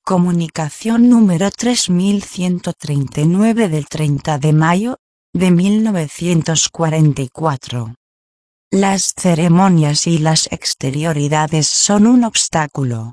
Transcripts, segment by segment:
Comunicación número 3139 del 30 de mayo, de 1944. Las ceremonias y las exterioridades son un obstáculo.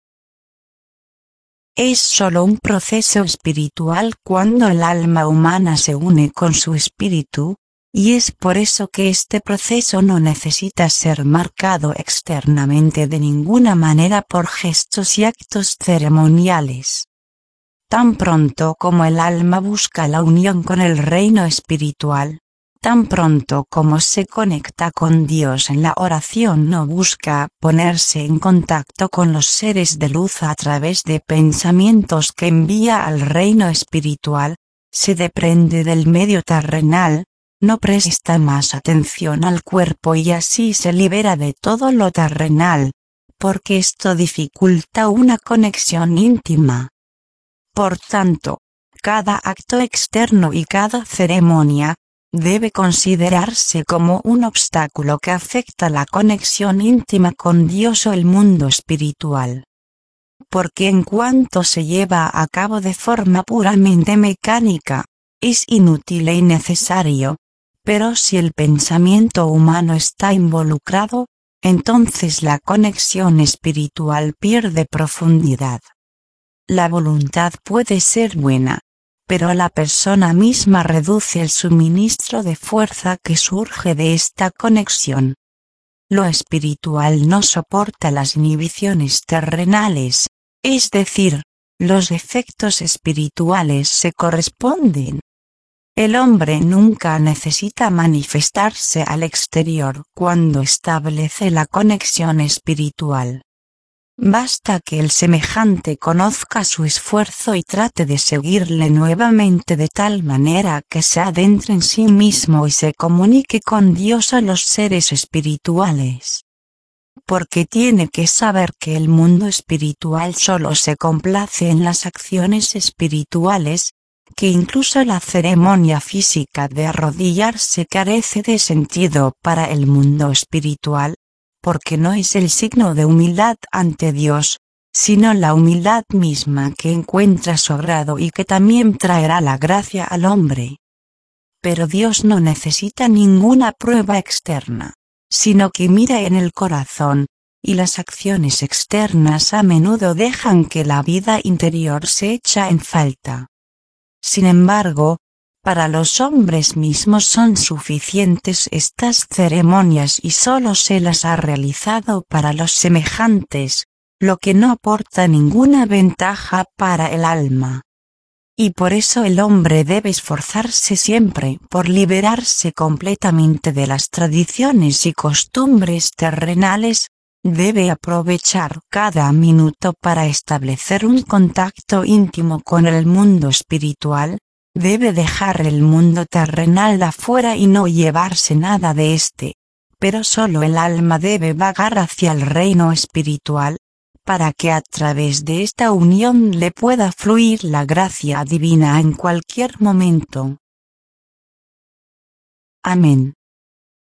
Es solo un proceso espiritual cuando el alma humana se une con su espíritu, y es por eso que este proceso no necesita ser marcado externamente de ninguna manera por gestos y actos ceremoniales. Tan pronto como el alma busca la unión con el reino espiritual, tan pronto como se conecta con Dios en la oración, no busca ponerse en contacto con los seres de luz a través de pensamientos que envía al reino espiritual, se desprende del medio terrenal, no presta más atención al cuerpo y así se libera de todo lo terrenal, porque esto dificulta una conexión íntima. Por tanto, cada acto externo y cada ceremonia debe considerarse como un obstáculo que afecta la conexión íntima con Dios o el mundo espiritual. Porque en cuanto se lleva a cabo de forma puramente mecánica, es inútil e innecesario, pero si el pensamiento humano está involucrado, entonces la conexión espiritual pierde profundidad. La voluntad puede ser buena, pero la persona misma reduce el suministro de fuerza que surge de esta conexión. Lo espiritual no soporta las inhibiciones terrenales, es decir, los efectos espirituales se corresponden. El hombre nunca necesita manifestarse al exterior cuando establece la conexión espiritual. Basta que el semejante conozca su esfuerzo y trate de seguirle nuevamente de tal manera que se adentre en sí mismo y se comunique con Dios o los seres espirituales. Porque tiene que saber que el mundo espiritual solo se complace en las acciones espirituales, que incluso la ceremonia física de arrodillarse carece de sentido para el mundo espiritual, porque no es el signo de humildad ante Dios, sino la humildad misma que encuentra su agrado y que también traerá la gracia al hombre. Pero Dios no necesita ninguna prueba externa, sino que mira en el corazón, y las acciones externas a menudo dejan que la vida interior se echa en falta. Sin embargo, para los hombres mismos son suficientes estas ceremonias y solo se las ha realizado para los semejantes, lo que no aporta ninguna ventaja para el alma. Y por eso el hombre debe esforzarse siempre por liberarse completamente de las tradiciones y costumbres terrenales, debe aprovechar cada minuto para establecer un contacto íntimo con el mundo espiritual, debe dejar el mundo terrenal afuera y no llevarse nada de este, pero solo el alma debe vagar hacia el reino espiritual, para que a través de esta unión le pueda fluir la gracia divina en cualquier momento. Amén.